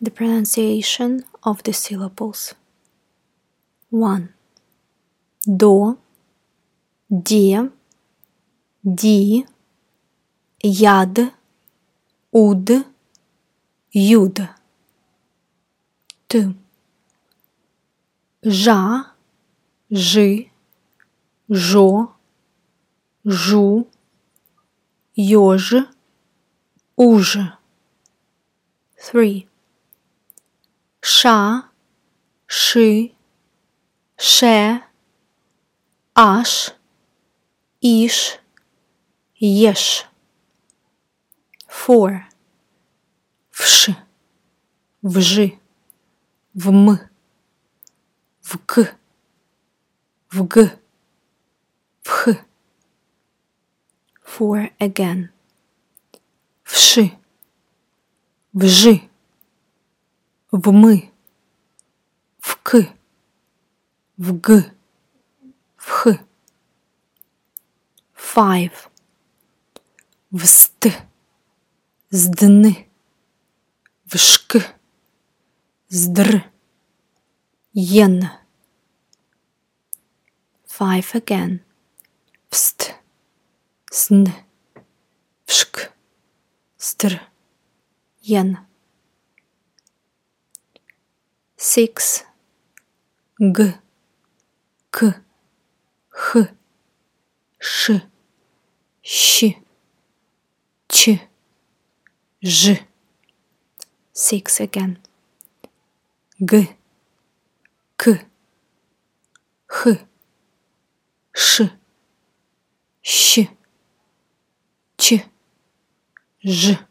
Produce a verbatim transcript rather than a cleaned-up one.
The pronunciation of the syllables. one. До, де, ди, яд, уд, юд. two. Жа, жи, жо, жу, ёж, уж. three. Ша, ши, ше, аш, иш, еш. four. Вш, вжи, вм, вк, вг, вх. four again. Вши, вжи, вмы, вк, вг, вх. five. Вст, здны, вшк, здр, ен. five again. Вст, зн, вшк, здр, ен. six. Г, к, х, ш, щ, ч, ж. six again. Г, к, х, ш, щ, ч, ж.